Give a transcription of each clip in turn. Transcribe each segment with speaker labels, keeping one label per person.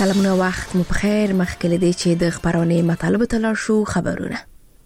Speaker 1: سلامونه وخت مو بخیر مخکې لدی چې د خبرونه مطالبه تلل شو خبرونه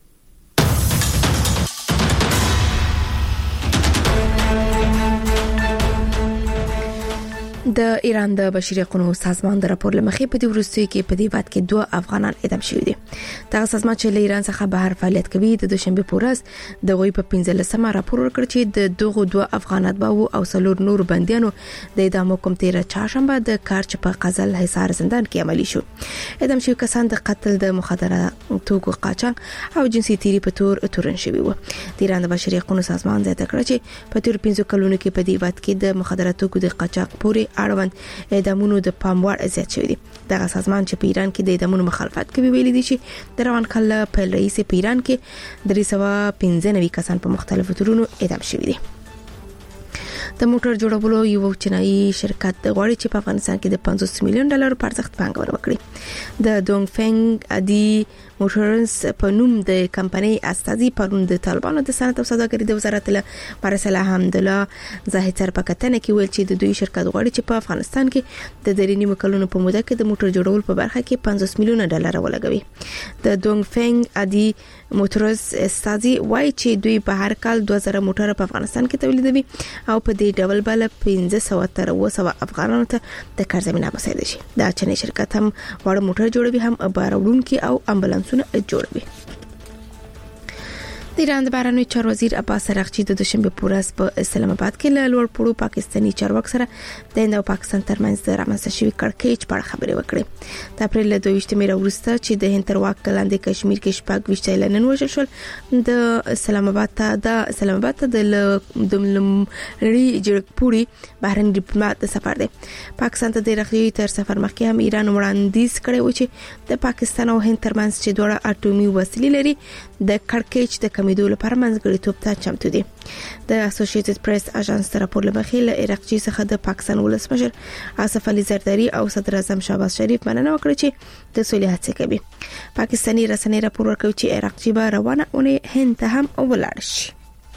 Speaker 1: د ایران د بشري حقوقو سازمان د راپور لمخې په دې ورستیو کې په دې وخت کې 2 افغانان اعدام شوي دي. دا سازمان چې له ایران څخه بهر فعالیت کوي د دوشنبه پورز د غوي په 15مه راپور ورکړ چې د دغه 2 افغانات باو او سلور نور بنديانو د اعدام حکم 13 چهارشنبه د کارچ په قزل حصار زندان کې عملي شو. اعدام شوي کسان د قتل د مخدره توکو قاچاق او جنسي تیری په تور تورن شوي وو. د ایران د بشري حقوقو سازمان زیاته کړ چې په تیر 15 کلونو کې په دې وخت کې د مخدره توکو د قاچاق پورې اړوند اعدامونو د پاموړ زیات شوی دی. دغه سازمان چې په ایران کې د اعدامونو مخالفت کوي ویلي دي چې د روان کال په رئیس په ایران کې 395 کسان په مختلفو تورونو اعدام شوي دي. د موټر جوړولو یو چینایي شرکت غواړي چې په افغانستان کې د $50 میلیون په ارزښت پانګونه وکړي. د دونګ فنګ ادي موټرز په نوم د کمپنۍ استازي پرون د طالبانو د صنعت او سوداګرۍ د وزارت له مرسله حمدالله زاهد په کتنه کې ویل چې د دوی شرکت غواړي چې په افغانستان کې د درېنی مکلونو په موده کې د موټر جوړول په برخه کې $50 میلیون ولګوي. د دونګ فنګ ادي موټرز استازي وایي چې دوی په هر کال 2000 موټر په افغانستان کې تولیدوي او په دې ډول بل 1500 تر 200 افغانانو ته د کار زمينه مساعده شي. دا چینی شرکت هم وړ موټر جوړوي هم بارونکي او امبولانسونه جوړوي. د ایران د بهرنیو چارو وزیر عباس عراقچی د دوشنبه پورز په اسلام آباد کې له لوړ پوړو پاکستاني چارواکو سره د هند او پاکستان ترمنځ د رامنځته شوی کړکېچ په اړه خبرې وکړې. د اپریل 22 وروسته چې د هند تر واک لاندې کشمیر کې شپږ ویشتل نن وژل شول د اسلام آباد ته د لړۍ جرګپوري بهرنی ډیپلوماټ د سفر دی. پاکستان ته د رخصتۍ تر سفر مخکې هم ایران وړاندیز کړی و چې د پاکستان او هند ترمنځ چې دوه اټومي وسلې لري د کړکېچ د کمیدو لپاره منځګړیتوب ته چمتو دي. د اسوسییټډ پریس اژانس ترپور لمخې له عراقچی څخه د پاکستان ولسمشر آصف علي زرداری او صدر اعظم شهباز شریف مننه وکړه چې د سولې هڅې کوي. پاکستاني رسنۍ راپور ورکوي چې عراقچی به روانه اونۍ هند ته هم ولاړ شي.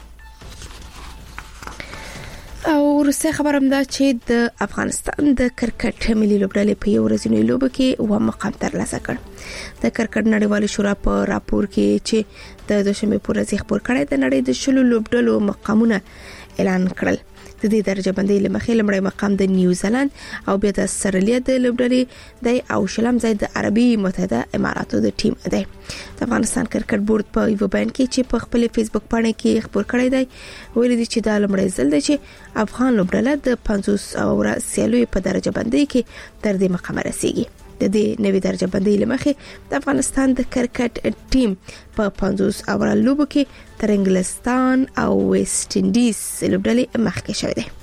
Speaker 1: او ورسته خبرم ده چې د افغانستان د کرکټ ملي لوبډلې په یو ورځنۍ لوب کې و مقام ترلاسه کړ. د کرکټ نړیوال شورا په راپور کې چې د دوشنبه پورز خبر کړی د نړۍ د شلو لوبډلو مقامونه اعلان کړل. د دې درجه بندۍ لمخې لمړی مقام د نیوزیلند او بیا د استرالیا د لوبډلې د او شلم ځای د عربي متحده اماراتو د ټیم دی. د افغانستان کرکټ بورډ په یو بیان کې چې په خپل فیسبوک باندې کې خبر کړی دی ویل دي چې دا لمړی ځل دی چې افغان لوبډله د 500 اور سیالو په درجه بندۍ کې تر دې مقام رسیدي. د دې نوې درجه بندۍ لمخې د افغانستان د کرکټ ټیم په 500 اور لوبو کې تر انګلستان او ویسټ انډیز لوبډلې مخکې شوی دی.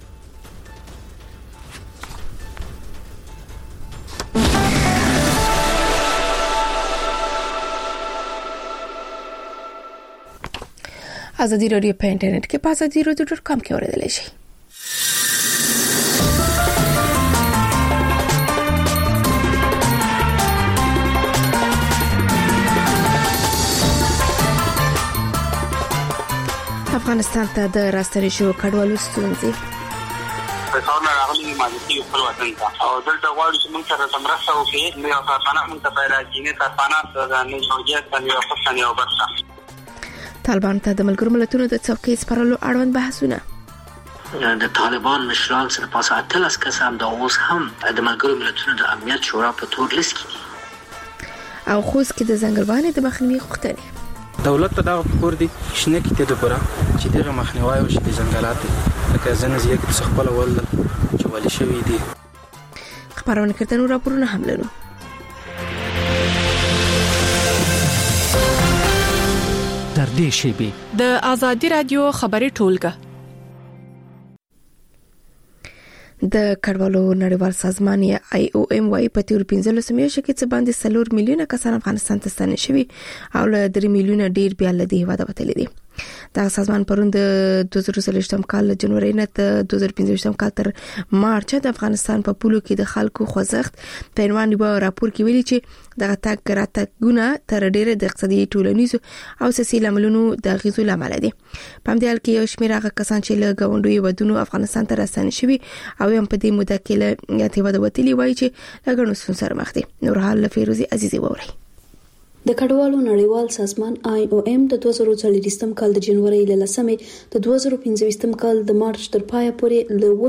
Speaker 1: ازادي رادیو په انټرنیټ کې په azadirodio.com کې اوریدلای شئ. افغانستان ته د راستنې شو کډوالو ستونزې
Speaker 2: په څاونه راغلي ماجتي خپل وطن ته او دلته غواړي چې موږ سره تمرسته وکړي نو یو ځانه موږ ته پیدا کینې تاسو د نيجوجیت باندې او پښتني او برسا
Speaker 1: طالبان ته د ملګرو ملتونو د څوکۍ سپارلو اړوند بحثونه.
Speaker 3: د طالبان مشران سره پاسه اتلس کسان د اوس هم د ملګرو ملتونو د امنیت شورا په تور لیست کې
Speaker 1: او خوست کې د ځنګلوانې د مخنیوي غوښتنې.
Speaker 4: دولت ته دا پور دي شنه کې ته د پره چې دغه مخنیوي او شې ځنګلات لکه زنه زیات څه خپل ول چې ولې شوی دي.
Speaker 1: خبرونه کړه نو راپورونه هم لرو.
Speaker 5: در دې شیبه
Speaker 6: د ازادي رادیو خبري ټولګه
Speaker 1: د کډوالو نړیوال سازمان یا IOM وايي په تیر 15 میاشتو کې څه باندې 4 میلیونه کسان افغانستان ته ستنې شوي او له 3 میلیونه ډیر بیا له دې هواده وتلي دي. دا سازمان پرون د 2023 کال جنوري نه تر 2025 کال تر مارچ د افغانستان په پولو کې د خلکو خوځښت په عنوان یو راپور کې ویلي چې د تګراتګونه تر ډیره د اقتصادي ټولنیزو او سیاسي لاملونو د غیزو لامل دي. په همدې حال کې یو شمېر هغه کسان چې له غونډوي ودونو افغانستان ته راستنه شوي او هم په دې موده کې له یاتیواده وتلی وایي چې لګنو سره مخ دي. نور حال فیروزي عزیزي ووري.
Speaker 7: د کډوالو نړیوال سازمان IOM د 2024 کال د جنوري له 10 د 2025 کال د مارچ تر پای پورې له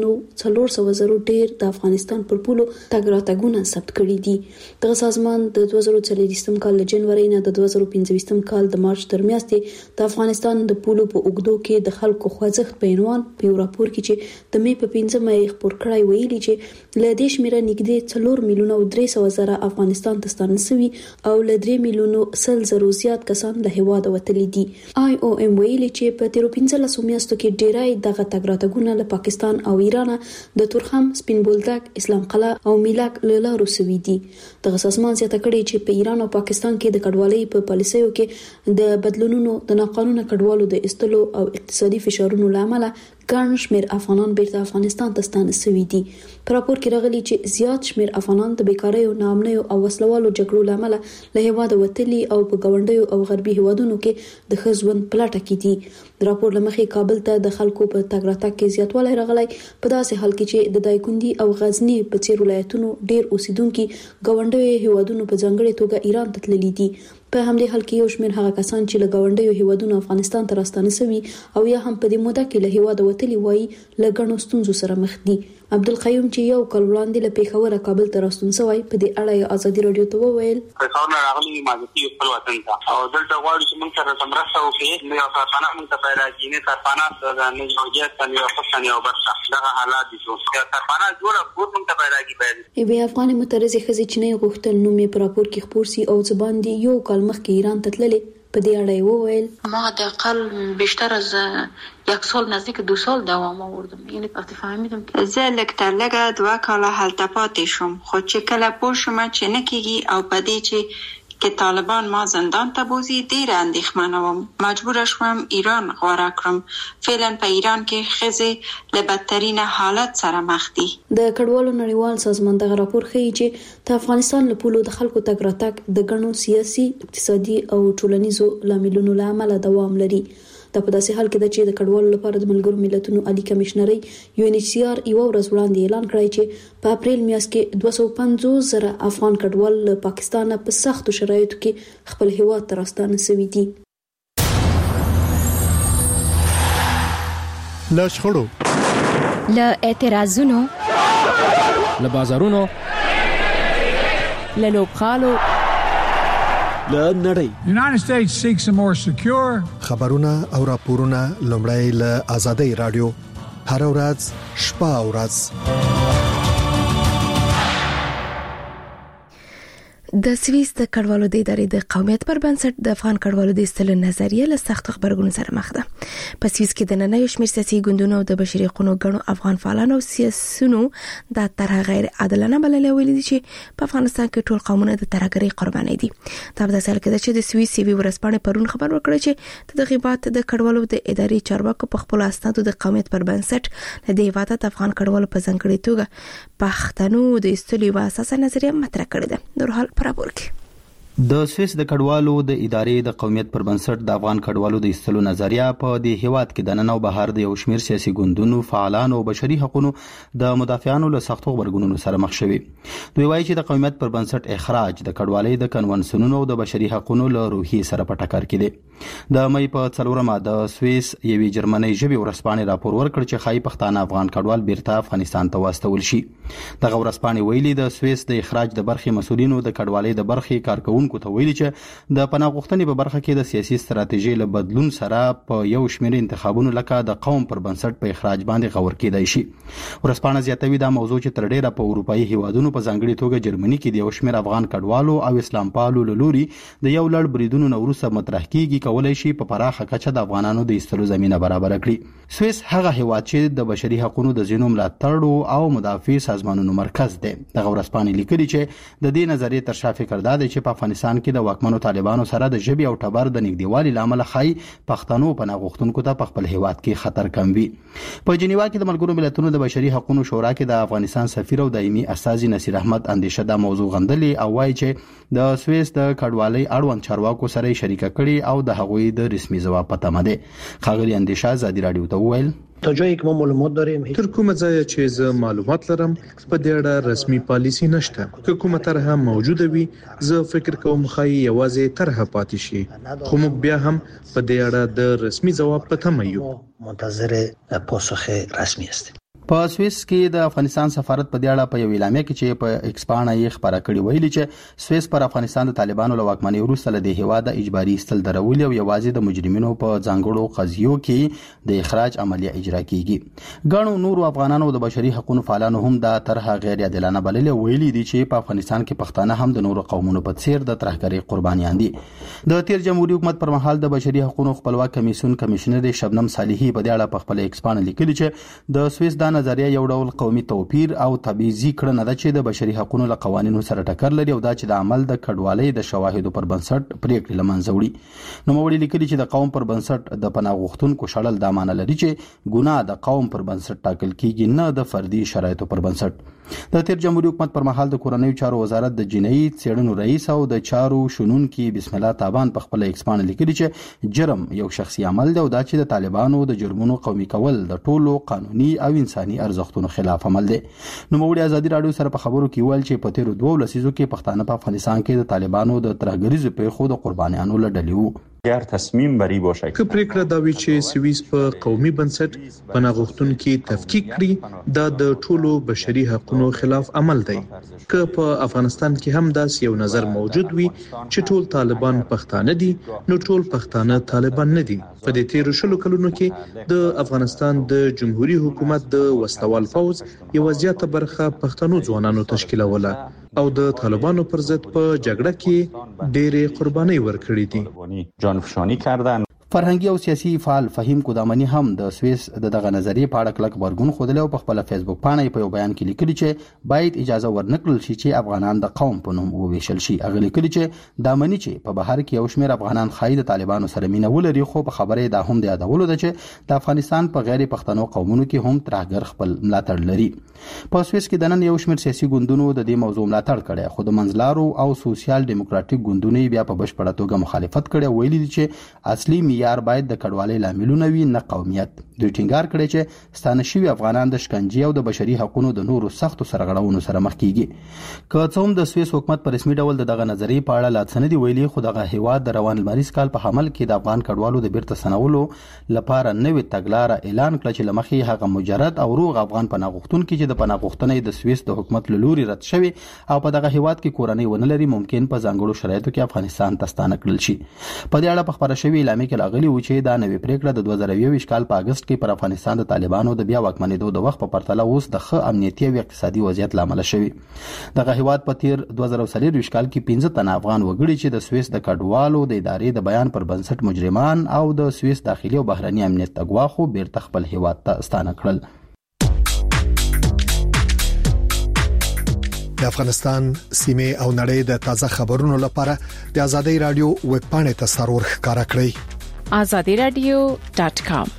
Speaker 7: 1,400,000 ډیر د افغانستان پر پولو تګراتګونه ثبت کړي دي. د سازمان د 2024 کال د جنوري نه د 2025 کال د مارچ تر میاشتې د افغانستان د پولو په اوګدو کې د خلکو خوځښت په عنوان په راپور کې چې د مې په 15 مې خبر کړای ویلي چې له دې شمیره نږدې 4,300,000 افغانستان ته ستانه شوي او له 3,000,000 زیات کسان له هیواده وتلي دي. IOM ویلي چې په تیرو 15 میاشتو کې ډیرای دغه تګراتګونه له پاکستان او ایران د تورخم، سپین بولدک، اسلام قلعه او میلاک له لارو سوي دي. دغه سازمان زیاته کړي چې په ایران او پاکستان کې د کډوالۍ په پالیسیو کې د بدلونونو د ناقانونه کډوالو د استلو او اقتصادي فشارونو لامل ګڼ شمېر افغانان بیرته افغانستان ته ستانه شوي دي. په راپور کې راغلي چې زیات شمېر افغانان د بیکارۍ او ناامنۍ او وسلوالو جګړو لامل له هیواده وتلي او په ګاونډیو او غربي هیوادونو کې د ښه ژوند په لټه کې دي. د راپور له مخې کابل ته د خلکو په تګ راتګ کې زیاتوالی راغلی په داسې حال کې چې د دایکنډي او غزنی په څیر ولایتونو ډیر اوسیدونکو ګاونډیو هیوادونو په ځانګړي توګه ایران ته تللي دي. په همدې حال کې یو شمېر هغه کسان چې له ګاونډیو هیوادونو افغانستان ته راستانه شوي او یا هم په دې موده کې له هیواده وتلي وایي له ګڼو ستونزو سره مخ دي. عبدالقیوم چې یو کال وړاندې له پیښوره کابل ته راستون شوی په دې اړه ازادي رادیو ته وویل
Speaker 2: پیښور نه راغلي ماجتي خپل وطن ته او دلته غواړي چې موږ سره مرسته وکړي. نو یو کارخانه موږ ته پیدا کړي، نه کارخانه د نه جوړیت نه یو څه نه وبښه دغه حالات دي چې کارخانه جوړه کور موږ ته پیدا کړي.
Speaker 7: بیا افغان مترزي خزي چې نه غوښتل نو مې پر راپور کې خبر سي او زبان دي یو کال مخکې ایران ته تللي په دې اړه وویل
Speaker 8: ما د اقل بیشتر از یک سال نزدیک 2 سال دوام آوردم. یعنی وقتی فهمیدم که
Speaker 9: زه لکه 2 کاله هلته پاتې شوم، خو چې کله پوه شوم چې نه کېږي او په دې چې طالبان ما زندان ته بوزي ډېره اندېښمنه وم. مجبوره شوم ایران غوره کړم. فعلا په ایران کې ښځې له بدترین حالت سره مخ دي.
Speaker 7: د کډوالو نړیوال سازمان دغه راپور ښیي چې د افغانستان له پولو د خلکو تګ راتګ د ګڼو سیاسي، اقتصادي او ټولنیزو لاملونو له امله دوام لري. دا په داسې حال کې ده چې د کډوالو لپاره د ملګرو ملتونو عالی کمشنري UNHCR یو ورځ وړاندې اعلان کړی چې په اپریل میاشت کې 250,000 افغان کډوال له پاکستان په سختو شرایطو کې خپل هیواد ته راستانه شوي دي.
Speaker 10: له شخړو،
Speaker 11: له اعتراضونو،
Speaker 5: له بازارونو،
Speaker 6: له لوبغالو،
Speaker 10: له نړۍ.
Speaker 12: United States seeks a more secure
Speaker 10: خبرونه او راپورونه لومړی له آزادۍ رادیو هر ورځ شپه او ورځ.
Speaker 1: د سویس د کډوالو د ادارې د قومیت پر بنسټ د افغان کډوالو د استلو نظریه له سخت خبرګون سره مخ ده. په سویس کې د نن یو شمېر سیاسي ګوندونو او د بشري حقوقو غړو افغان فعالانو او سیاسيونو د طرح غیر عادلانه بللې ویلي دي چې په افغانستان کې ټول قومونه د ترهګرۍ قرباني دي. دا په داسې حال کې ده چې د سویس یوې ورځپاڼې پرون خبر ورکړ چې د غیبات د کډوالو د ادارې چارواکو په خپل اسنادو د قومیت پر بنسټ له دې وادت افغان کډوالو په ځانګړي توګه پښتنو د استلو یو اساسه نظریه مطرح کړې ده. نور حال
Speaker 13: د سویس د کډوالو د ادارې د قومیت پر بنسټ د افغان کډوالو د ایستلو نظریه په دې هیواد کې د نن او بهر د یو شمېر سیاسي ګوندونو، فعالانو او بشري حقوقو د مدافعانو له سختو غبرګونونو سره مخ شوي. دوی وایي چې د قومیت پر بنسټ اخراج د کډوالۍ د کنونسیونونو او د بشري حقوقو له روحي سره په ټکر کې دی. د مې په 4مه د سویس یوې جرمنۍ ژبې ورځپاڼې راپور ورکړ چې ښایي پښتانه افغان کډوال بیرته افغانستان ته واستول شي. دغه ورځپاڼې ویلي د سویس د اخراج د برخې مسؤلینو د کډوالۍ د برخې کارکونکو ته ویلي چې د پناه غوښتنې په برخه کې د سیاسي ستراتیژي له بدلون سره په یو شمېر انتخابونو لکه د قوم پر بنسټ په اخراج باندې غور کېدای شي. ورځپاڼه زیاتوي دا موضوع چې تر ډیره په اروپایي هیوادونو په ځانګړي توګه جرمني کې د یو شمېر افغان کډوالو او اسلام پالو له لوري د یو لړ بریدونو نه وروسته مطرح کیږي کولای شي په پراخه کچه د افغانانو د ایستلو زمینه برابر کړي. سویس هغه هیواد چې د بشري حقوقو د ځینو ملاتړو او مدافع سازمانونو مرکز دی. دغه ورځپاڼې لیکلي چې د دې نظریې تر شا فکر دا دی چې په افغانستان کې د واکمنو طالبانو سره د ژبې او ټبر د نږدېوالي لامل خای پښتنو پناه غوښتونکو ته په خپل هیواد کې خطر کم وي. په جنیوا کې د ملګرو ملتونو د بشري حقوقو شورا کې د افغانستان سفیر او دایمي استازي نصیر احمد اندیشه دا موضوع غندلې او وایي چې د سویس د کډوالۍ اړوند چارواکو سره شریک کړي او د هغوی د رسمي ځواب پته مده. خاغلی اندیشه ازادي رادیو ته وویل
Speaker 11: تا جایی که ما معلومات داریم
Speaker 14: تر کومه ځای چې زه معلومات لرم په دې اړه رسمي پالیسی نشته. که کومه طرحه موجوده وي زه فکر کوم خای یوازې طرحه پاتې شي، خو موږ بیا هم په دې اړه د رسمي ځواب په تمه یو.
Speaker 11: منتظر پاسخ رسمي است.
Speaker 13: په سویس کې د افغانستان سفارت په دې اړه په یو اعلامیه کې چې په ایکس باندې یې خبره کړې ویلي چې سویس پر افغانستان د طالبانو له واکمنۍ وروسته له هیواد اجباري استل درول او یوازې د مجرمینو په ځانګړو قضیو کې د اخراج عملیه اجرا کیږي. ګڼو نور افغانانو د بشري حقوقو فعالانو هم دا طرحه غیر عادلانه بللې ویلي دي چې په افغانستان کې پښتانه هم د نورو قومونو په څیر د ترهګرۍ قربانیان دي. د تیر جمهوریت حکومت پر مهال د بشري حقوقو خپلواک کمیسیون کمشنر شبنم صالحي په دې اړه په خپل ایکس باندې لیکلي چې د سویس د نظریه یو ډول قومي توپیر او تبعیضي کړنه ده چې د بشري حقوقو له قوانینو سره ټکر لري او دا چې د عمل د کډوالۍ د شواهدو پر بنسټ پریکړې لمنځه وړي. نو موږ لیکلي چې د قوم پر بنسټ د پناه غوښتونکو شړل د معنی لري چې ګناه د قوم پر بنسټ ټاکل کیږي نه د فردي شرایطو پر بنسټ. د تیر جمهوریت حکومت پر مهال د کورنیو چارو وزارت د جنایي څېړنو رئیس او د چارو شنونکي بسم الله تابان په خپل ایکس باندې لیکلي چې جرم یو شخصي عمل دی او دا چې د طالبانو د جرمونو قومي کول د ټولو قانوني او انساني ارزښتونو خلاف عمل دی. نو موږ ازادي رادیو سره په خبرو کې ویل چې په تیر 2 لسیزو کې پښتانه په افغانستان کې د طالبانو د ترهګریزو پیښو د قربانیانو لړلې وو.
Speaker 15: اگر تصمیم بری باشه
Speaker 14: که پریکړه دا وی چې سویس په قومي بنسټ پناه غوښتونکو تفکیک کړي دا د ټولو بشري حقوقو خلاف عمل دی. که په افغانستان کې هم داس یو نظر موجود وي چې ټول طالبان پښتانه دي نو ټول پښتانه طالبان نه دي. په دې تیر شلو کلونو کې د افغانستان د جمهوریت حکومت د وسلوال فوز یو زیاته برخه پښتنو ځوانانو تشکیلوله او د طالبانو پر ضد په جګړه کې ډېرې قربانۍ ورکړې دي.
Speaker 15: جانفشانی کردن.
Speaker 13: فرهنګي او سیاسي فعال فهیم قدامنی هم د سویس دغه نظریه په اړه کلک ورګون خوده او په خپل فیسبوک باندې په یو بیان کې لیکلي چې باید اجازه ورنکړل شي چې افغانان د قوم په نوم وویشل شي. هغه لیکلي چې دامنی چې په بهر کې یو شمېر افغانان خای د طالبانو سره مینه ولري خو په خبره دا هم د یادولو ده چې د افغانستان په غیر پښتنو قومونو کې هم ترهګر خپل ملاتړ لري. په سویس کې د نن یو شمېر سیاسي ګوندونو د دې موضوع ملاتړ کړي خو د منځلارو او سوسیال دیموکراتیک ګوندونو بیا په بشپړه توګه مخالفت کړي. ویلي دي چې اصلي معیار باید د لاملونه وي نه قومیت. دوی ټینګار کړي چې ستانه شوی افغانان د شکنجې او د بشري حقوقو د نورو سختو سرغړونو سره مخ کیږي. که څه هم د سویس حکومت په رسمي ډول دغه نظریه په اړه لا څه نه دی ویلي خو دغه هیواد د روان لمریز کال په حمل کې د افغان کډوالو د بیرته سنولو لپاره نوې تګلارې اعلان کړ چې لمخې هغه مجرد او روغ افغان پناه غوښتونکو چې د پناه غوښتنې د سویس د حکومت لوري رد شوی او په دغه هیواد کې کورنۍ ونه لري ممکن په ځانګړو شرایطو کې افغانستان ته ستانه کړل شي. په دې اړه په خبره شوی اعلامیه کې راغلی و چې دا نوې پریکړه د 2021 کال په اگست کې پر افغانستان د طالبانو د بیا واکمنېدو د وخت په پرتله اوس د ښه امنیتي او اقتصادي وضعیت لامل شوی. دغه هیواد په تیر 2023 کال کې 15 تنه افغان وګړي چې د سویس د کډوالو د ادارې د بیان پر بنسټ مجرمان او د سویس داخلي او بهرنی امنیت اغوا خو بیرته خپل هیواد ته ستانه کړل.
Speaker 10: د افغانستان سیمه او نړۍ د تازه خبرونو لپاره د آزادۍ رادیو ویب پاڼې ته سرور ښکارا کړئ.
Speaker 6: azadiradio.com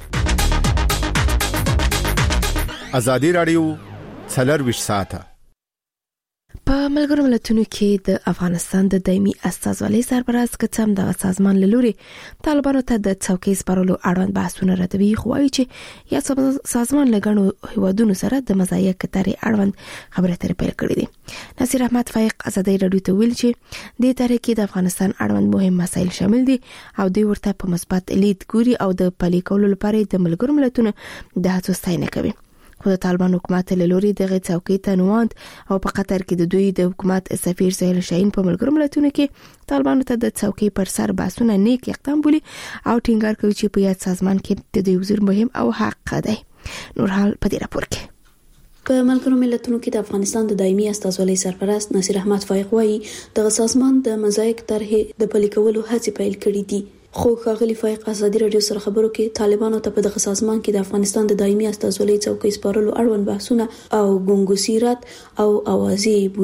Speaker 16: آزادۍ رادیو 24 ساعته
Speaker 1: په ملګرو ملتونو کې د افغانستان د دایمي استازولۍ سرپرست کتم د سازمان لوري طالبانو ته د څوکۍ سپارلو اړوند بحثونه ردوي خو وايي چې یا سازمان لګڼو هیوادونو سره د مزایا کتاري اړوند خبرې اترې پیل کړې دي. نصیر احمد فایق آزادۍ رادیو ته ویل چې د تاریخ کې د افغانستان اړوند مهم مسایل شامل دي او دوی ورته په مثبت لید ګوري او د پلي کولو لپاره د ملګرو ملتونو د هڅو ستاینه کوي. خو د طالبان حکومت له لوري دغه څوکۍ ته نواند او په قطر کې د دوی د حکومت سفیر سهیل شاهین په ملګرو ملتونو کې طالبانو ته د څوکۍ پر سر بحثونه نیک اقدام بولي او ټینګار کوي چې په یاد سازمان کې د دوی حضور مهم او حق دی. نورحال په دې راپور کې
Speaker 7: په ملګرو ملتونو کې د افغانستان د دایمي استازولۍ سرپرست نصیر احمد فایق وايي دغه سازمان د مزایق طرحې د پلي کولو هڅې پیل کړې دي. خو ښاغلي فایق آزادۍ رادیو سره خبرو کې طالبانو ته په دغه سازمان کې د افغانستان د دایمي استازولۍ څوکۍ سپارلو اړوند بحثونه او ګونګوسیرات او اوازې بولی.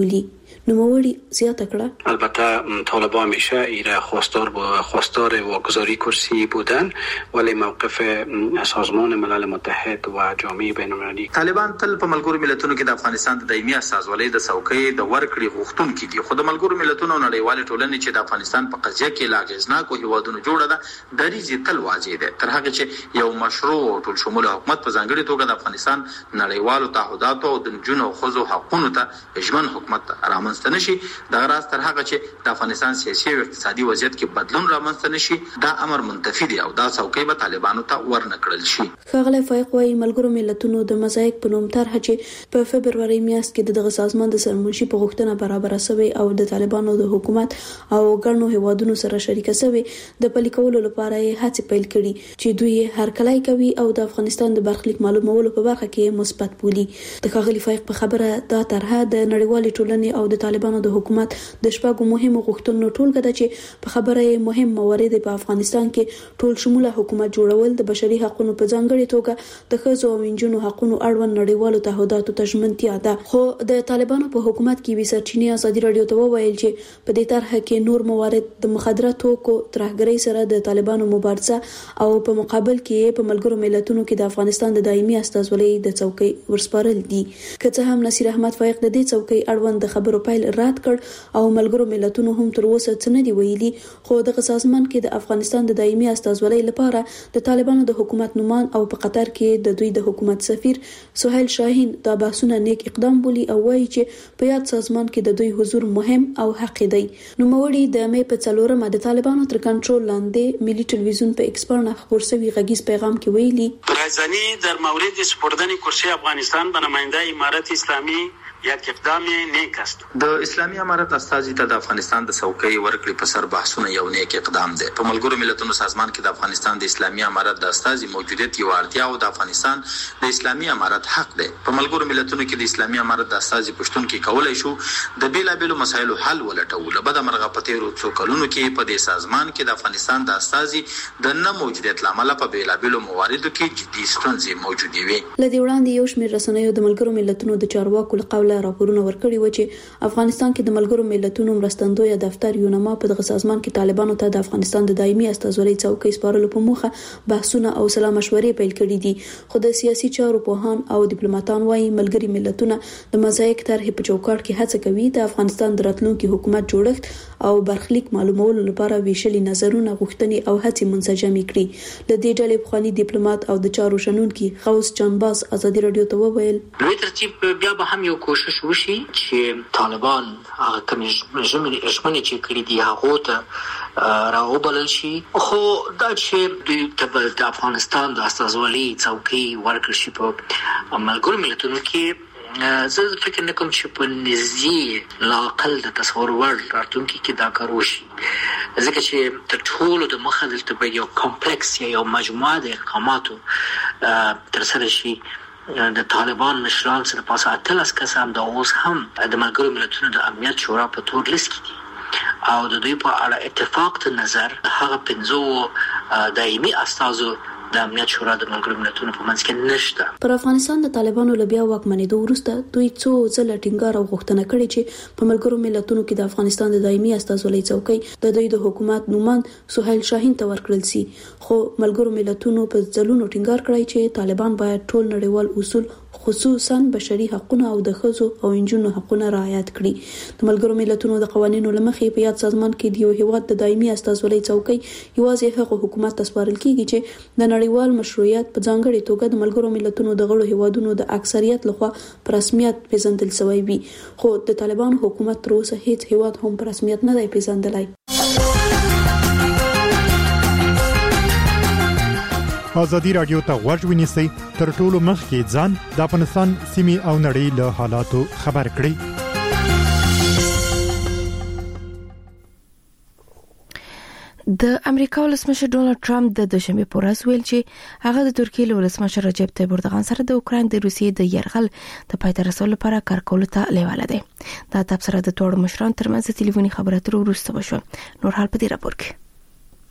Speaker 7: نوموړي زیاته کړه.
Speaker 3: البته طالبان همیشه ایره خواستار واگذاری کرسی بودن، ولی موقف سازمان ملل متحد و جامعه بین‌المللی
Speaker 17: طالبان تل په ملګرو ملتونو کې د افغانستان د دایمي استازولۍ د څوکۍ د ورکړې غوښتونکي دي، خو د ملګرو ملتونو نړیوال ټولنې چې د افغانستان په قضیه کې لاغزناکو هیوادونو جوړه ده دریځ تل واضح ده، تر هغه چې یو مشروع او ټول شموله حکومت په ځانګړي توګه د افغانستان نړیوالو تعهداتو او د جنو خزو حقوقو ته ژمن حکومت رامنځته نشي. د غراس تر هغه چې د افغانستان سیاسي او اقتصادي وضعیت کې بدلون رامنځته نشي، دا امر منتفی دی او دا څوکۍ به طالبانو ته ورنکړل شي.
Speaker 7: ښاغلی فایق وايي ملګرو ملتونو د مزایک په نوم طرحه چې په فبروري میاشت کې دغه سازمان د سرمنشي په غوښتنه برابر شوی او د طالبانو د حکومت او ګڼو هیوادونو سره شریک شوی د پلي کولو لپاره هڅې پیل کړي چې دوی هر کله کوي او د افغانستان د برخلیک معلومولو په برخه کې مثبت بولي. د ښاغلی فایق په خبره دا طرحه د نړیوال ټولنې او د طالبانو د حکومت د شپږو مهمو غوښتنو ټولګه ده چې په خبره مهم موارد په افغانستان کې ټول شموله حکومت جوړول، د بشري حقوقو په ځانګړي توګه د ښځو او نجونو حقوقو اړوند نړیوالو تعهداتو ته ژمنتیا ده. خو د طالبانو په حکومت کې وی سرچینې ازادي رادیو ته وویل چې په دې طرحه کې نور موارد د مخدره توکو ترهګرۍ سره د طالبانو مبارزه او په مقابل کې په ملګرو ملتونو کې د افغانستان د دایمي استازولۍ د څوکۍ ورسپارل دي. که څه هم نصیر احمد فایق د دې څوکۍ اړوند د خبرو پیل رد کړ او ملګرو ملتونو هم تر اوسه څه نه دی ویلي، خو د سازمان کې د افغانستان د دایمي استازولۍ لپاره د طالبانو د حکومت نومان او په قطر کې د دوی د حکومت سفیر سهیل شاهین دا بحثونه نیک اقدام بولي او وایي چې په یاد سازمان کې د دوی حضور مهم او حق دی. نوموړي د مې په 4 د طالبانو تر کنټرول لاندې ملي ټلویزیون په ایکسپرنا خبر شوی غږیز پیغام کې ویلي
Speaker 18: رایزنی در مورد سپردن کرسی افغانستان به نماینده امارت اسلامی یک اقدام نیک است.
Speaker 17: د اسلامي امارت استازي ته د افغانستان د څوکۍ ورکړې په سر بحثونه یو نیک اقدام دی. په ملګرو ملتونو سازمان کې د افغانستان د اسلامي امارت د استازي موجودیت یو اړتیا او د افغانستان د اسلامي امارت حق دی. په ملګرو ملتونو کې د اسلامي امارت د استازي پښتون کې کولای شو د بیلابېلو مسایلو حل ولټو. له بده مرغه په تیرو څو کلونو کې په دې سازمان کې د افغانستان د استازي د نه موجودیت لامل په بیلابېلو مواردو کې جدي ستونزې موجودې وي.
Speaker 7: لدی وړاندې یو شمېر رسنیو د ملګرو ملتونو د چارواکو له راپورونه ورکړي و چې افغانستان کې د ملګرو ملتونو مرستندوی دفتر یونما په دغه سازمان کې طالبانو ته د افغانستان د دایمي استازولۍ څوکۍ سپارلو په موخه بحثونه او سلا مشورې پیل کړي دي. خو د سیاسي چارو پوهان او ډیپلوماټان وايي ملګري ملتونه د مزایک طرح په چوکاټ کې هڅه کوي د افغانستان د راتلونکي حکومت جوړښت او برخلیک معلومولو لپاره ویشلي نظرونه غوښتنې او هڅې منسجم کړي. د دې ډلې پخوانی ډیپلوماټ او د چارو شنونکي غوث جانباز ازادي رادیو ته وویل
Speaker 3: لوی ترتیب بیا به هم یو کوشش وشي چې طالبان هغه کوم ژمنې چې کړې دي هغه ته راوبلل شي. خو دا چې دوی ته د افغانستان د استازولۍ څوکۍ ورکړل شي په ملګرو ملتونو کې، زه فکر نه کوم چې په نږدې لا اقل د تصور وړ راتلونکي کې دا کار وشي، ځکه چې تر ټولو د مخه دلته به یو کمپلیکس یا یو مجموعه د اقداماتو ترسره شي. د طالبان مشران سره پاسه 18 کسان د اوس هم د ملګرو ملتونو د امنیت شورا په تور لیست کې دي او د دوی په اړه اتفاق ته نظر هغه 15 دایمي استازو د امنیت شورا د ملګرو ملتونو په منځ کې نشته.
Speaker 7: پر افغانستان د طالبانو لبیا واکمنېدو وروسته دوی څو ځله ټینګار او غوښتنه کړې چې په ملګرو ملتونو کې د افغانستان د دایمي استازولۍ څوکۍ د دوی د حکومت نومان سهیل شاهین ته ورکړل شي. خو ملګرو ملتونو په ځلونو ټینګار کړی چې طالبان باید ټول نړیوال اصول خصوصا بشري حقوقونه او د ښځو او نجونو حقوقونه رعایت کړي. د ملګرو ملتونو د قوانینو لمخې په یاد سازمان کې د یو هیواد د دایمي استازولۍ څوکۍ یوازې هغه حکومت ته سپارل کیږي چې د نړیوال مشروعیت په ځانګړي توګه د ملګرو ملتونو د غړو هیوادونو د اکثریت لخوا په رسمیت پیژندل شوی وي. خو د طالبانو حکومت تر اوسه هیڅ هیواد هم په رسمیت نه دی پیژندلی.
Speaker 19: ازادي رادیو ته غوږ ونیسئ تر ټولو مخکې ځان د افغانستان سیمې او نړۍ له حالاتو خبر کړئ.
Speaker 1: د امریکا ولسمشر ډونالد ټرمپ د دوشنبه په ورځ ویل چې هغه د ترکیې له ولسمشر رجب طیب اردوغان سره د اوکراین د روسیې د یرغل د پای ته رسولو لپاره کار کولو ته لیواله دی. دا تبصره د ټولو مشرانو ترمنځ تلیفوني خبرو اترو وروسته وشوه. نور حال په دې راپور کې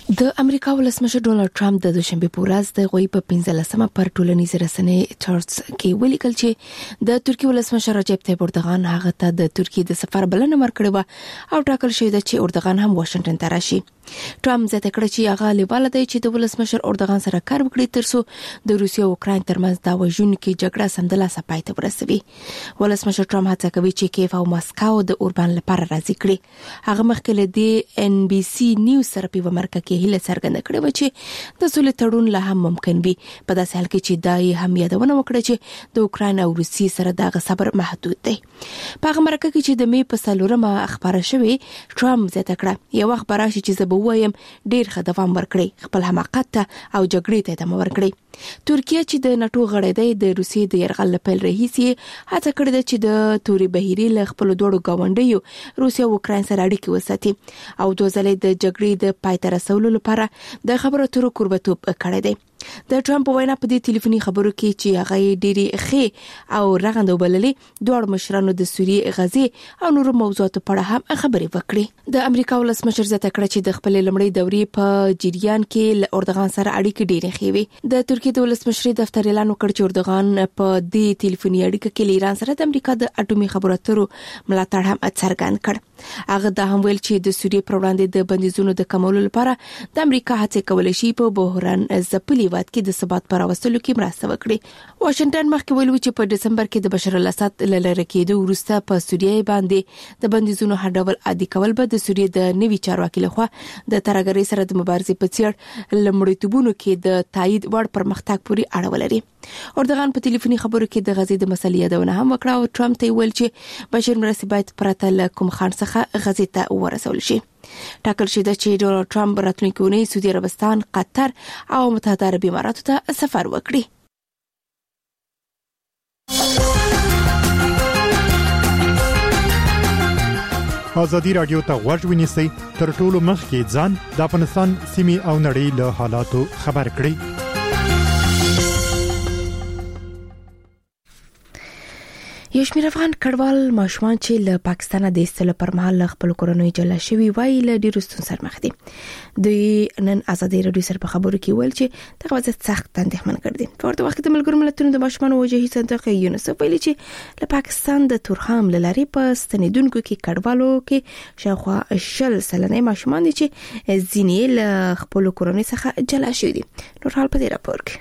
Speaker 1: د امریکا ولسمشر ډونالد ټرمپ د دوشنبه په ورځ د غوي په 15مه پر ټولنیزې رسنۍ ټرټس کې ولیکل چې د ترکیه ولسمشر رجب طیب اردوغان هغه ته د ترکیه د سفر بلنه ورکړې و او ټاکل شوی دی چې اردوغان هم واشنگټن ته راشي. ټرمپ زیاته کړه چې هغه لیواله دی چې د ولسمشر اردوغان سره کار وکړي ترڅو د روسیې او اوکراین ترمنځ د وژونکو جګړه سمدلاسه پای ته ورسوي. ولسمشر ټرمپ هڅه کوي چې کیف او مسکو د اوربان لپاره راضي کړي. هغه مخکې له دې ان بي سي نیوز سره په مرکه کې هیله څرګنده کړې و چې د سولې تړون لا هم ممکن وي، په داسې حال کې چې دای هم یادونه وکړه چې د اوکراین او روسیې سره د صبر محدود دی. په هغه مرکه کې چې د می په 4 اخبار شوی، ټرمپ زیاته کړه یو وخت براشي چې زه به وایم ډیر ښه دوام ورکړي، خپل حماقت ته او جګړې ته ادامه ورکړي. ترکیه چې د ناتو غړی دی د روسیې د يرغل لپاره رئیسي هڅه کړې ده چې د توري بهيري له خپل دوړو گاونډیو روسیه او اوکراین سره اړیکې وساتي او د ځلې د جګړې د پای ته رسولو لپاره د خبرو اترو کوربتوب کړی دی. د ټرمپ وینا په دې ټلیفوني خبرو کې چې هغه ډېری ښه او رغنده وبللې دوه مشرانو د سوریې غزي او نورو موضوعاتو په اړه هم خبرې وکړي. د امریکا ولسمشر زیاته کړه چې د خپل لمړی دورې په جریان کې له اردوغان سره اړیکې ډېرې ښې وي. د ترکیه د ولسمشر دفتر اعلان وکړ چې اردوغان په دې ټلیفوني اړیکه کې له ایران سره د امریکا د اټومي خبرو اترو ملاتړ هم څرګند کړ. هغه دا هم ویل چې د سوریې پر وړاندې د بندیزونو د کمولو لپاره د امریکا هڅې کولای شي په بحران ځپلي وخت کې د ثبات پر راوستلو کې مرسته وکړي. واشنگټن مخکې ویلي چې په دسمبر کې د بشار الاسد له لری کېدو وروسته په سوریې باندې د بندیزونو هر ډول عادي کول به د سوریې د نوي چارواکي لخوا د ترهګرۍ سره د مبارزې په څیر لمړیتوبونو کې د تایید وړ پرمختګ پورې اړه ولري. اردوغان په ټلیفوني خبرو کې د غزې د مسلې یادونه هم وکړه او ټرمپ ته ویل چې بشیر مرسي باید پرته له کوم خان څخه غزې ته ورسول شي. ټاکل شوی چې ډونالد ټرمپ راتلونکي اونۍ سعودي عربستان، قطر او متحده عربي اماراتو ته سفر وکړي.
Speaker 19: ازادي رادیو ته غوږ ونیسئ، تر ټولو مخکې ځان د افغانستان سیمې او نړۍ له حالاتو خبر کړئ.
Speaker 1: یو شمېر افغان کډوال ماشومان چې له پاکستان د ایستلو پر مهال خپل کورنۍ جلا شوي وای له ډیرو ستونزو سره مخ دي. دوی نن ازادي رادیو سره په خبرو کې ویل چې دغه وضعیت سخت اندېښمن کړ دي. په ورته وخت کې د ملګرو ملتونو د ماشومانو وجهي صندوق یونیسف ویلي چې له پاکستان د تورخم لارې په ستنیدونکو کې کډوالو کې شاوخوا 10% ماشومان دي چې ځینې له خپل کورنۍ څخه جلا شوي دي. نور حال په دې راپور کې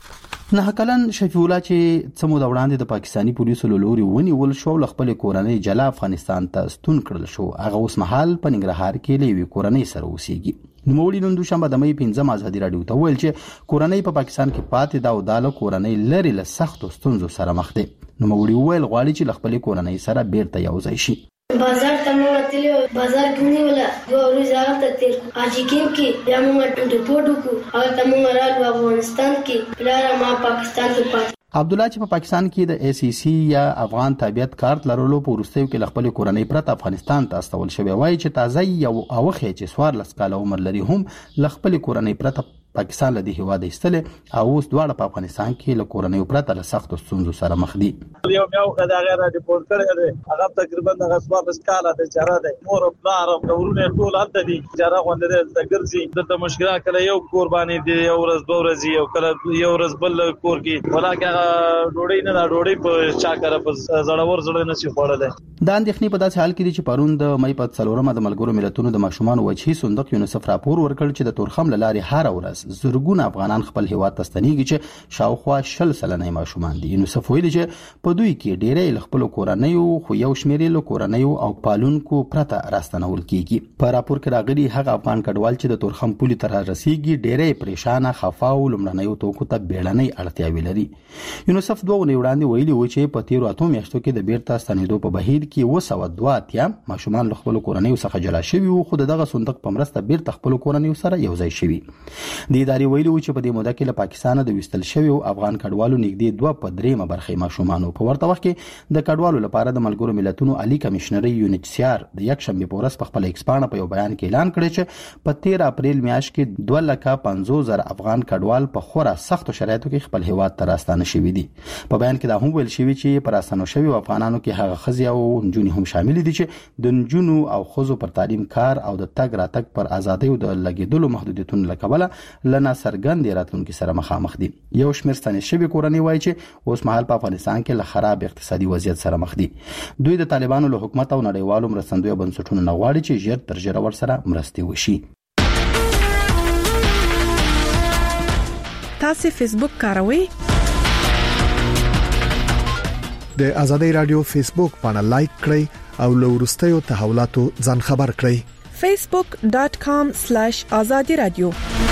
Speaker 13: نه کلن شفیع الله چې څمو د وړاندې د پاکستانی پولیسو له لوري ونیول شو ل خپل کورنۍ جلا افغانستان ته ستون کړل شو. هغه اوس مهال په ننګرهار کې لوي کورنۍ سره اوسېږي. نوموړي نن دوشنبه د مې 15 ازادي رادیو ته ویل چې کورنۍ په پاکستان کې پاتې دا او داله کورنۍ لري له سختو ستونزو سره مخ دي. نوموړي ویل غواړي چې ل خپل کورنۍ سره بیرته یو ځای شي.
Speaker 20: بازار ته موږ تلو، بازار کې ولا دوه ورځې هغه تیر اجیکیم کې بیا موږ ټوډ کو هغه ته موږ راغلو افغانستان کې بلار ما پاکستان کې پات.
Speaker 13: عبد الله چې په پاکستان کې د ای سی سی یا افغان تابعیت کارت لرلو په وروستیو کې خپل کورنۍ پرته افغانستان ته استول شوی وای چې تازه یو اوخه چې 14 کال عمر لري هم خپل کورنۍ پرته پاکستان له هیواده ایستلې او اوس دواړه په افغانستان کې له کورنۍ پرته له سختو ستونزو سره مخ دي.
Speaker 21: یو میاو غدا غیر ریپورت کړی دی، هغه تقریبا د غصب اسکاله د چاره دی، مور بلار ورونه ټول هلته دي، چاره غونډه د ګرځي د مشکلات کله یو قرباني دی، یو ورځ دوه ورځې یو کله یو ورځ بل کور کې ولکه ډوډۍ نه ډوډۍ په چا کړه په زړور زړه نشي خوړل.
Speaker 13: دا اندېښنې په داسې حال کې دي چې پرون د مې په 4 د ملګرو ملتونو د ماشومان وجهي صندوق یونیسف راپور ورکړ چې د تورخم لارې هر ورځ زرګونه افغانان خپل هیواد ته ستنیږي چې شاوخوا 10% ماشومان دي. یونیسف ویلي چې په دوی کې ډېرې خپل کورنۍ خو یو شمېر له کورنۍ او پالونکو پرته راستنول کیږي. په راپور کې راغلي هغه افغان کډوال چې د تورخم پولي تر رسیدي ډېرې پریشان خفا او لمړنیو توکو ته بیړنۍ اړتیا لري. یونیسف دوه ونې وړاندې ویلي و چې په 13 میاشتو کې د بیرته ستنېدو په بهیر کې 202 ماشومان له خپل کورنۍ څخه جلا شوي وو، خو دغه صندوق په مرسته بیرته خپل کورنۍ سره یو ځای شوي. د ادارې ویلي و چې په دې موده کې له پاکستانه د وستل شویو افغان کډوالو نږدې 2/3 برخه ماشومان په ورته وخت کې د کډوالو لپاره د ملګرو ملتونو عالی کمشنري UNHCR د یک شنبه په ورځ په خپل ایکسپانه په یو بیان کې اعلان کړی چې په 13 اپریل میاشت کې 2,50,000 افغان کډوال په خورا سختو شرایطو کې خپل هیواد ته راستانه شوي دي. په بیان کې دا هم ویل شوی چې پر اسانو شوی افغانانو کې هغه خزي او نجونې هم شامل دي چې د نجونو او خزو پر تعلیم کار او د تګ راتګ پر ازادۍ او د لګیدلو محدودیتونو لکبله لنا سرګند راتلونکو سره مخامخ دي. یو شمېر ستنې شوی کورنۍ وایي چې اوس مهال په افغانستان کې له خراب اقتصادي وضعیت سره مخ دي. دوی د طالبانو له حکومت او نړیوالو مرستندویو بنسټونو نه غواړي چې ژر تر ژره ورسره مرستې وشي.
Speaker 6: تاسو فیسبوک کاروئ؟
Speaker 10: د آزادۍ رادیو فیسبوک باندې لایک کړئ او له وروستیو تحولاتو ځان خبر کړئ.
Speaker 6: facebook.com/azadi radio.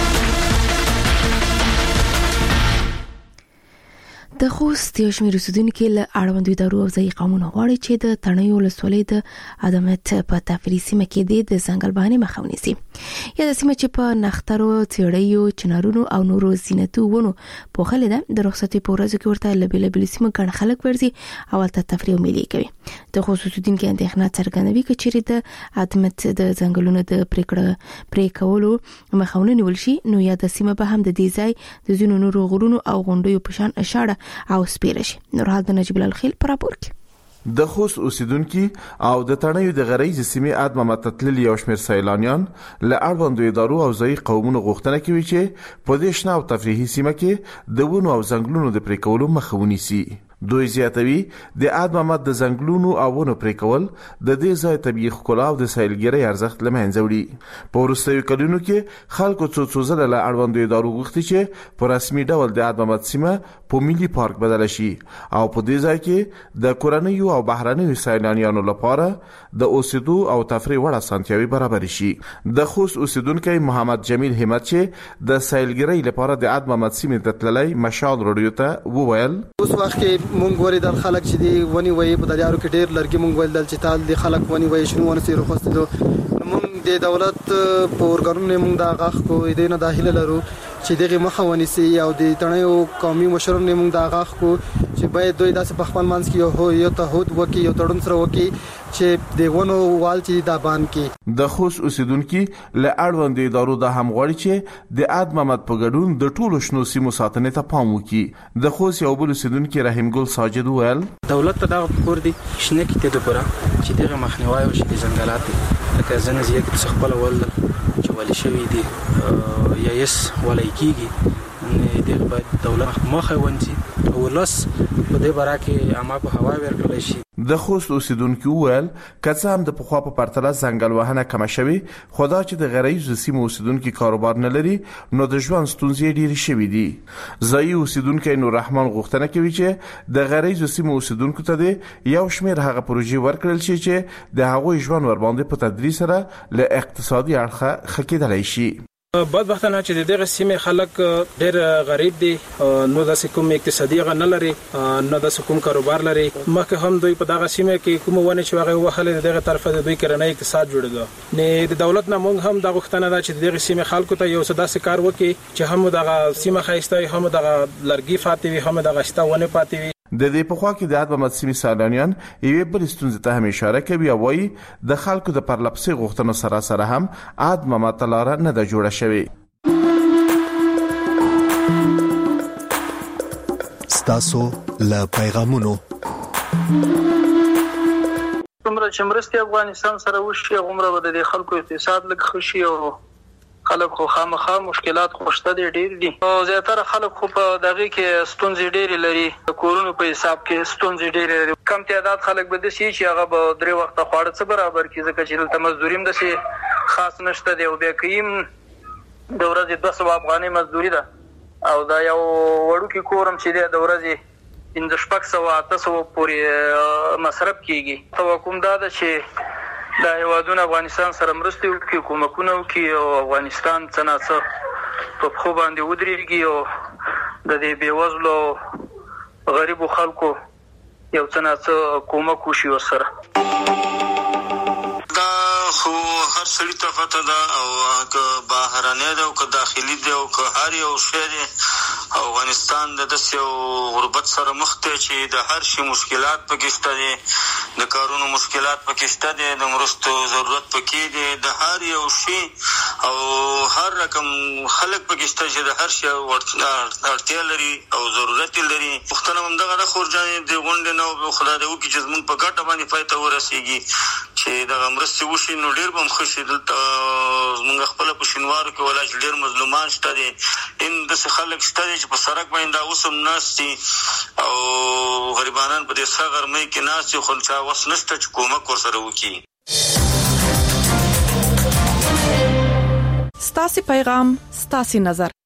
Speaker 1: د خوست یو شمېر اوسیدونکو له اړوندو ادارو او ځایي قومونو غواړي چې د تڼیو ولسوالۍ د ادمت په تفریحي سیمه کې د ځنګل بهانې مخه ونیسي. یا د سیمه چې په نخترو، څېړیو، چنارونو او نورو زینتو ونو پوښلې ده د رخصتۍ په ورځو کې ورته له بېلابېلو سیمو ګڼ خلک ورځي او هلته تفریح او میلې کوي. د خوست اوسیدونکو اندېښنه څرګندوي که چیرې د ادمت د ځنګلونو د پرې کولو مخه ونیول شي نو یا د سیمه به هم د دې ځای د ځینو نورو غرونو او غونډیو په شان اشاره او سپیرش. نورحال د نجیب الله خیل پر راپور کې
Speaker 4: د خوست اوسیدونکو او د تڼیو د غریزي سیمې ادمه متتللی یو شمېر سیلانیان له اړوندو ادارو او ځایي قومونو غوښتنه کوي چې په دې شنه او تفریحي سیمه کې د ونو او ځنګلونو د پرې کولو مخه ونیسي. دوی زیاتوي د ادمه د ځنګلونو او ونو پرې کول د دې ځای طبيعي ښکلا او د سیلګرۍ ارزښت له منځه وړي. په وروستیو کلونو کې خلکو څو ځله له اړوندو ادارو غوښتي چې په رسمي ډول د ادمه سیمه په ملي پارک بدل شي او په دې ځای کې د کورنیو او بهرنیو سیلانیانو لپاره د اوسېدو او تفریح وړ اسانتیاوي برابر شي. د خوست اوسیدونکو محمد جمیل همت چې د سیلګرۍ لپاره د ادمه سیمه ته تللی مشال رادیو ته وویل
Speaker 22: اوس وخت کې مونږ ورې د خلک چې دی ونی وایي په دریارو کې ډېر لرګي مونږ ویل چې تال دی خلک ونی وایي شنو ونه سي روخستلو مونږ د دولت په اورګانونو مونږ دا غاخ کو دې نه داخله لرو چې دغه مخه ونیسي او د تڼیو قومي مشرانو مونږ دا غاخ کو چې باید دوی داسې په خپل منځ کې یو تعهد وکي یو تړون سره وکي چې د ونو وال چې دا بان کې
Speaker 4: د خوست اوسیدونکو له اړوند ادارو د همغړي چې د ادمت په ګډون د ټولو شنو سیمو ساتنې ته پام وکي. د خوست یو بل اوسیدونکو رحیم ګل ساجد ویل
Speaker 23: دولت ته دا پور دي شنه کې ته د پوره چې دغه مخنیوي او چې ځنګلات لکه زنه زیات څه خپل ول چې ولې شوی دي یا یس ولای کیږي دغه باید دولت مخه ونیسي او لاس په دې باره کې عامه په هوا ورکړل شي.
Speaker 4: د خوست اوسیدونکو ویل کڅ هم د پخوا په پرتله ځنګل وهنه کم شوي خدا چې د غریزو سیمو اوسیدونکو کاروبار نه لري نو د ژوند ستونزې ډېرې شوي دي. ځایي اوسیدونکو نور رحمان غوښتنه کوي چې د غریزو سیمو اوسیدونکو ته یو شمېر هغه پروژې ورکړل شي چې د هغوی ژوند ور باندې په تدریج سره له اقتصادي اړخه ښه کېدلی شي.
Speaker 23: بدبختانه چې دغه سیمه خلک ډېر غریب دي نو د کوم اقتصادي غن لري نو د کوم کاروبار لري مخکې هم دوی په دغه سیمه کې کوم ونه چې هغه وهله دغه طرفه د دوی کرنه اقتصاد جوړیږي نه د دولت نه موږ هم د غوښتنه ده چې دغه سیمه خلکو ته یو څه داسې کار وکړي چې هم دغه سیمه خایسته هم دغه لرګي فاتوي هم دغه شته ونه پاتوي.
Speaker 4: د دې په خوا کې د ادمت سیمې سیلانیان یوې بل ستونزې ته هم اشاره کوي او وايي د خلکو د پرلپسې غوښتنو سره هم ادمت لاره نه ده جوړه شوې.
Speaker 10: ستاسو له پیغامونو
Speaker 24: څومره چې مرستې افغانستان سره وشي هغومره به د خلکو اقتصاد لږ ښه شي او خلک خو خامخا مشکلات خوشته دي ډېر دي او زیاتره خلک خو په دغه کې ستونزې ډېرې لري د کورونو په حساب کې ستونزې ډېرې لري. کم تعداد خلک به داسې چې هغه به 3 وخته خواړه څه برابر کړي ځکه چې دلته مزدوري هم داسې خاص نشته دی او بیا کوي د ورځې 200 افغانۍ مزدوري ده او دا یو وړوکی کورم چې دی د ورځې 500-800 پورې مصرف کیږي. توقع دا ده چې دا هیوادونه افغانستان سره مرستې وکړي کومکونه وکړي او افغانستان څنګه په خو باندې ودرېږي او د دې بیوزلو غریبو خلکو یو څنګه کومک وشي ورسره.
Speaker 18: دا خو
Speaker 2: هر سړي ته پته ده او که بهرنی ده او که داخلي ده او که هر یو شی دی افغانستان د داسې یو غربت سره مخ دی چې د هر شي مشکلات پکې شته دي د کارونو مشکلات پکې شته دي د مرستو ضرورت پکې دی د هر یو شي او هر رقم خلک پکې شته چې د هر شي اړتیا لري او ضرورت لري. پوښتنه همدغه ده خورجانې د غونډې نه خدای دې وکړي چې زموږ په ګټه باندې پای ته ورسېږي چې دغه مرستې وشي نو ډېر به هم ښه شي. دلته زموږ خپله په شینوارو کې ولا چې ډېر مظلومان شته دي داسې خلک شته دي چې په سړک باندې دا اوس هم ناست دي او غریبانان په دې سره غرمۍ کې ناست دي خو چا وس نشته چې کومک ورسره وکړي.
Speaker 6: ستاسې پیغام ستاسې نظر